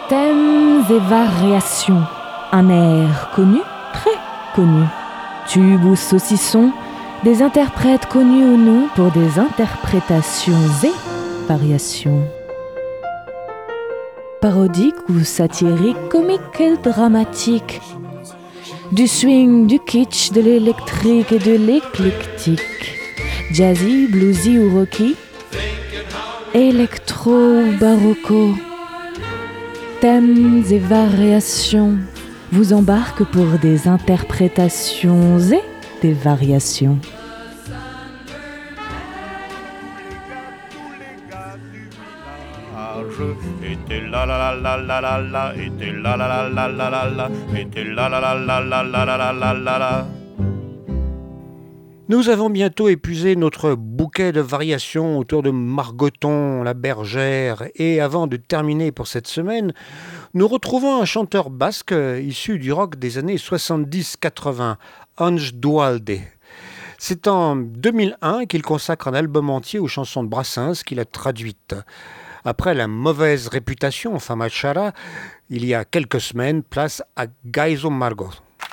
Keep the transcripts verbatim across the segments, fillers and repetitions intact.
Thèmes et variations. Un air connu, très connu. Tube ou saucisson, des interprètes connus ou non pour des interprétations et variations. Parodique ou satirique, comique et dramatique. Du swing, du kitsch, de l'électrique et de l'éclectique. Jazzy, bluesy ou rocky. Électro ou barocco. Thèmes et variations vous embarquent pour des interprétations et des variations. Et la la la la la la, et la la la la la la la, et la la la la la la la la la la. Nous avons bientôt épuisé notre bouquet de variations autour de Margoton, la bergère, et avant de terminer pour cette semaine, nous retrouvons un chanteur basque issu du rock des années soixante-dix quatre-vingts, Ange Dualde. C'est en deux mille un qu'il consacre un album entier aux chansons de Brassens qu'il a traduites. Après la mauvaise réputation Fama Chara, il y a quelques semaines, place à Gaizo Margot.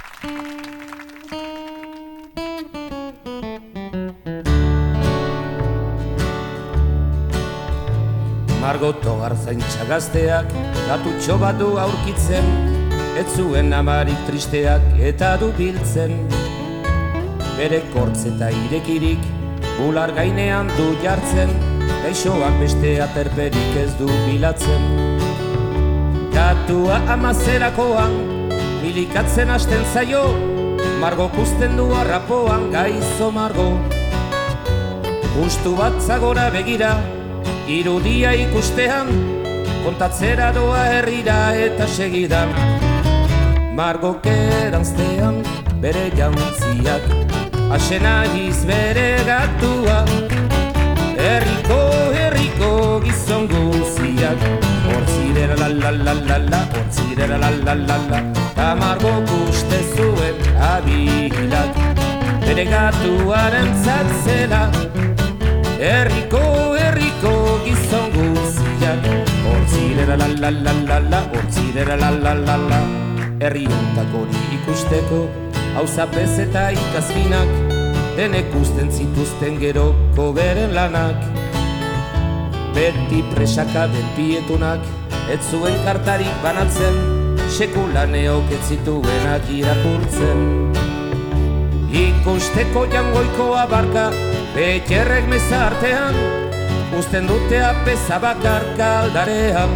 Margoto arzaintza gazteak, gatutxo bat du aurkitzen, ez zuen amarik tristeak eta du biltzen. Bere kortz eta irekirik, bular gainean du jartzen, gaixoak beste aterperik ez du bilatzen. Gatua amazerakoan, milikatzen hasten zaio, Margo kusten du harrapoan, Gaizo Margo. Gustu bat zagora begira, irudia ikustean, kontatzera doa herrira eta segidan. Margo keranztean bere jantziak, asena giz bere gatua. Herriko, herriko gizon guziak, hortzirera la la la la la, hortzirera la la la la. Ta Margo kuste zuen abilak, bere gatuaren zatzela. Herriko, herriko gizon guziak, hortzirera la la la la la, hortzirera la la la la. Herri hontak hori ikusteko, auzapez eta ikazkinak, denek usten zituzten geroko beren lanak. Beti presaka benpietunak, ez zuen kartarik banatzen, sekula neok ez zituenak irakurtzen. Ikusteko jangoikoa barka, betxerrek meza artean, usten dute apesa bakarka aldarean.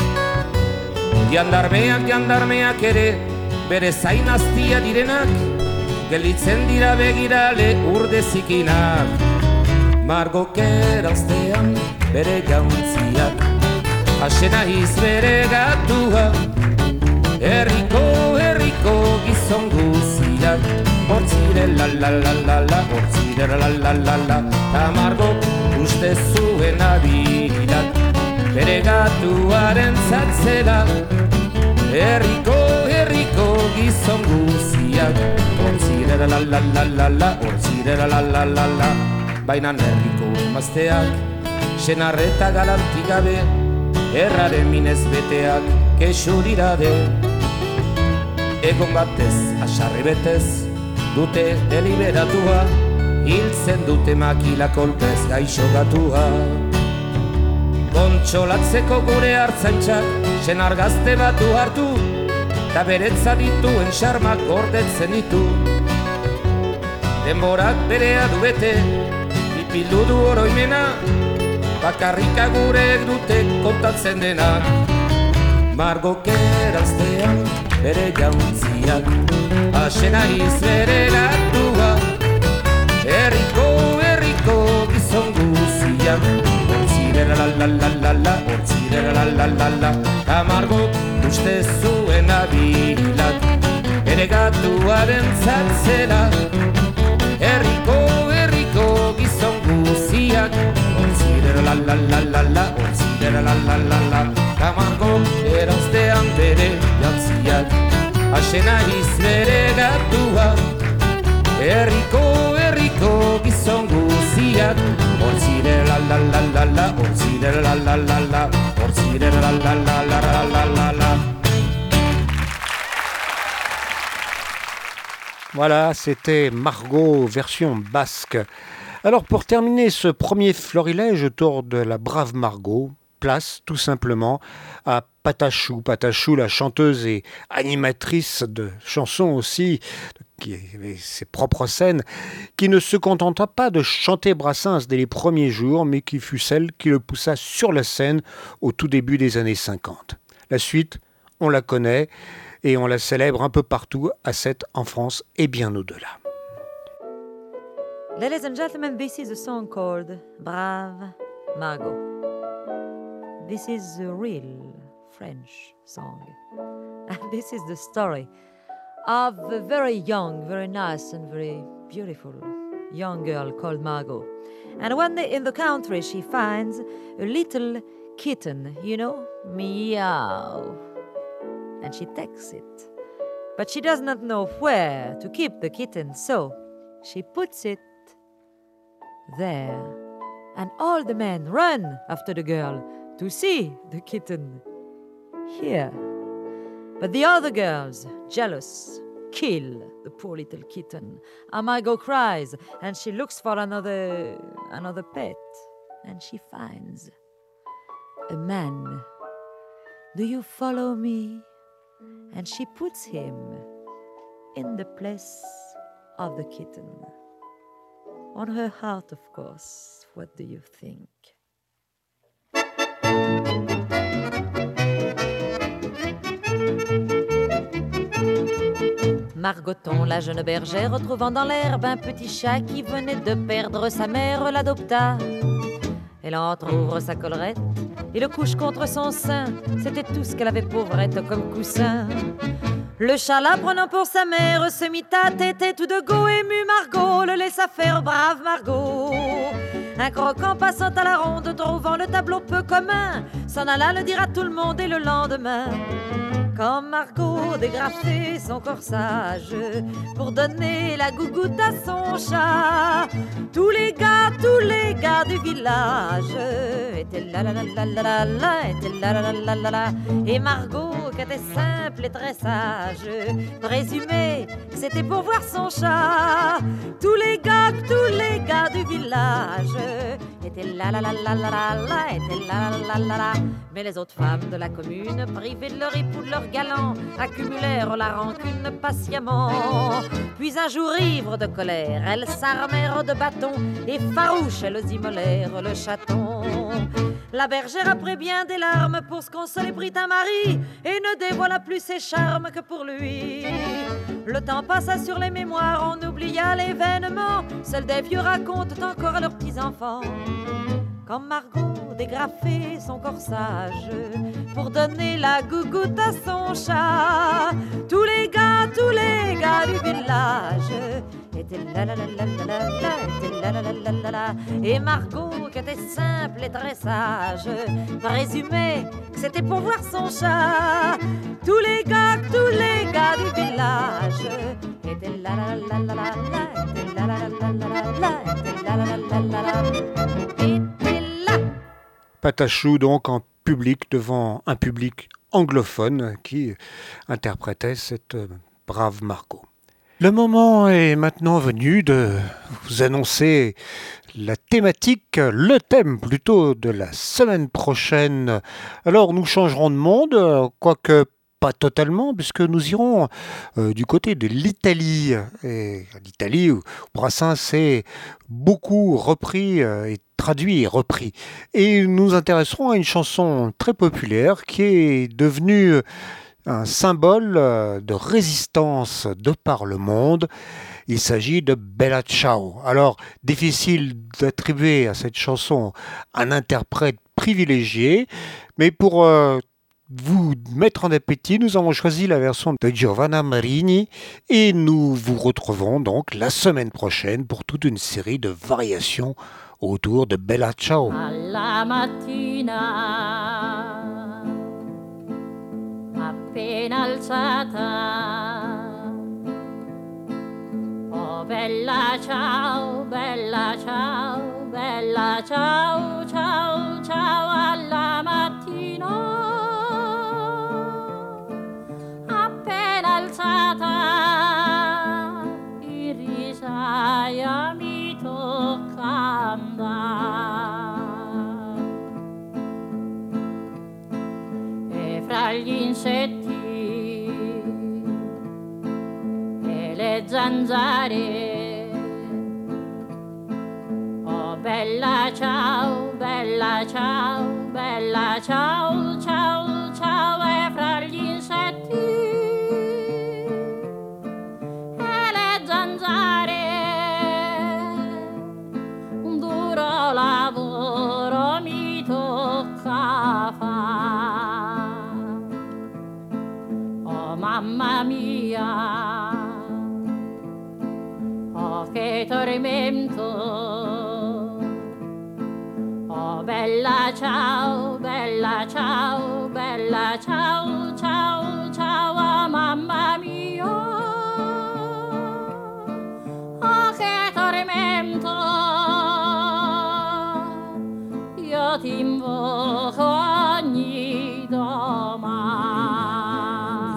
Jandarmeak, jandarmeak ere, bere zain aztia direnak, gelitzen dira begirale urde zikinak. Margo keranztean bere jantziak, asena iz bere gatua. Herriko, herriko gizon guziak, hortzire la la la la la, hortzire la la la la. Ta Margo uste zuen abilak, bere gatuaren zatzela. Herriko, herriko gizon guziak, hortzire la la la la la, hortzire la la la la. Baina herriko emazteak, senarreta galantik gabe, erraren minez beteak, kexurira de. Egon batez, asarri betez, dute deliberatua, hiltzen dute makila kolpez gaixo gatua. Kontsolatzeko gure hartzaintzak, senar gazte bat du hartu, ta beretza dituen xarmak gordetzen ditu. Denborak berea du bete, ipildu du oroimena, bakarrika gurek dute kontatzen denak. Margo keranztean bere jantziak, asena iz bere gatua. Herriko, herriko gizon guziak, hortzirera la la la la la, hortzirera la la la la. Ta Margo uste zuen abilak, bere gatuaren zatzela. Herriko, herriko gizon guziak, hortzirera la la la la la, hortzirera la la la la. Ta Margo eranztean bere jantziak, asena iz bere gatua. Herriko, herriko gizon guziak, hortzirera la la la la la, hortzirera la la la la, hortzirera la la la la la la la. Voilà, c'était Margot version basque. Alors pour terminer ce premier florilège autour de la brave Margot, place tout simplement à Patachou. Patachou, la chanteuse et animatrice de chansons aussi, qui avait ses propres scènes, qui ne se contenta pas de chanter Brassens dès les premiers jours, mais qui fut celle qui le poussa sur la scène au tout début des années cinquante. La suite, on la connaît et on la célèbre un peu partout, à Sète, en France et bien au-delà. Ladies and gentlemen, this is a song called Brave Margot. This is a real French song. And this is the story of a very young, very nice and very beautiful young girl called Margot. And one day in the country she finds a little kitten, you know, meow. And she takes it. But she does not know where to keep the kitten, so she puts it there. And all the men run after the girl to see the kitten here. But the other girls, jealous, kill the poor little kitten. And Margot cries, and she looks for another, another pet. And she finds a man. Do you follow me? And she puts him in the place of the kitten. On her heart, of course. What do you think? Margoton, la jeune bergère, retrouvant dans l'herbe un petit chat qui venait de perdre sa mère, l'adopta. Elle entr'ouvre sa collerette et le couche contre son sein. C'était tout ce qu'elle avait pauvrette comme coussin. Le chat, la prenant pour sa mère, se mit à téter tout de go. Ému, Margot le laissa faire, brave Margot. Un croquant passant à la ronde, trouvant le tableau peu commun, s'en alla le dire à tout le monde et le lendemain. Quand Margot dégrafait son corsage pour donner la gougoute à son chat, tous les gars, tous les gars du village étaient là là là là là là là, étaient là là là là là là. Et Margot, qui était simple et très sage, présumait que c'était pour voir son chat. Tous les gars, tous les gars du village étaient là là là là là là là, étaient là là là là là. Mais les autres femmes de la commune, privées de leur époux, de leur galant, accumulèrent la rancune patiemment. Puis un jour ivre de colère, elles s'armèrent de bâtons et farouches, elles immolèrent le chaton. La bergère, après bien des larmes, pour se consoler prit un mari et ne dévoila plus ses charmes que pour lui. Le temps passa sur les mémoires, on oublia l'événement, seuls des vieux racontent encore à leurs petits-enfants. Quand Margot dégrafait son corsage pour donner la gougoute à son chat, tous les gars, tous les gars du village étaient là là là là là là là, étaient là là là là là là. Et Margot, qui était simple et très sage, présumait que c'était pour voir son chat. Tous les gars, tous les gars du village étaient là là là là là là, étaient là là là là là là, étaient là là là là là là. Patachou donc en public devant un public anglophone qui interprétait cette brave Margot. Le moment est maintenant venu de vous annoncer la thématique, le thème plutôt de la semaine prochaine. Alors nous changerons de monde, quoique pas totalement, puisque nous irons euh, du côté de l'Italie. Et l'Italie où Brassens s'est beaucoup repris euh, et traduit et repris. Et nous nous intéresserons à une chanson très populaire qui est devenue un symbole de résistance de par le monde. Il s'agit de Bella Ciao. Alors, difficile d'attribuer à cette chanson un interprète privilégié, mais pour euh, vous mettre en appétit, nous avons choisi la version de Giovanna Marini et nous vous retrouverons donc la semaine prochaine pour toute une série de variations autour de Bella Ciao. Alla mattina, appena alzata, oh bella ciao, bella ciao, bella ciao, ciao, ciao alla mattina, appena alzata, fra gli insetti e le zanzare. Oh bella ciao, bella ciao, bella ciao, ciao, ciao, e fra gli insetti e le zanzare un duro lavoro mi tocca fare. Oh mamma mia, oh che tormento. Oh bella ciao, bella ciao, bella ciao, ciao, ciao, oh, mamma mia. Oh che tormento. Io ti invoco ogni domani.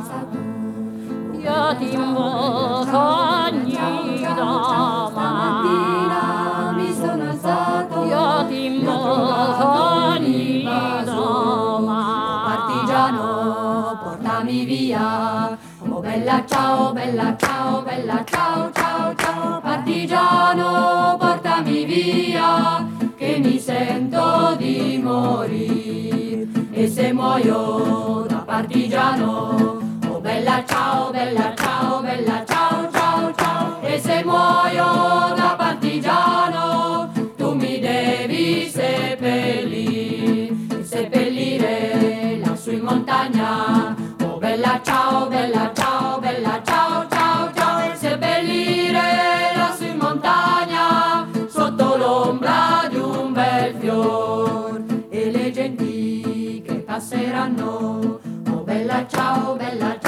Io ti invoco ogni domani. Mi sono alzato, io ti invoco ogni domani. Partigiano, portami via. Oh bella ciao, bella ciao, bella ciao, ciao, ciao. Partigiano, portami via, che mi sento di morire. E se muoio da partigiano, oh bella ciao, bella ciao, bella ciao, ciao, ciao. E se muoio da partigiano, tu mi devi seppellire, seppellire lassù in montagna. Oh bella ciao, bella ciao, bella ciao, ciao, ciao. Seppellire lassù in montagna, sotto l'ombra di un bel fior. E le genti che passeranno, oh bella ciao, bella ciao.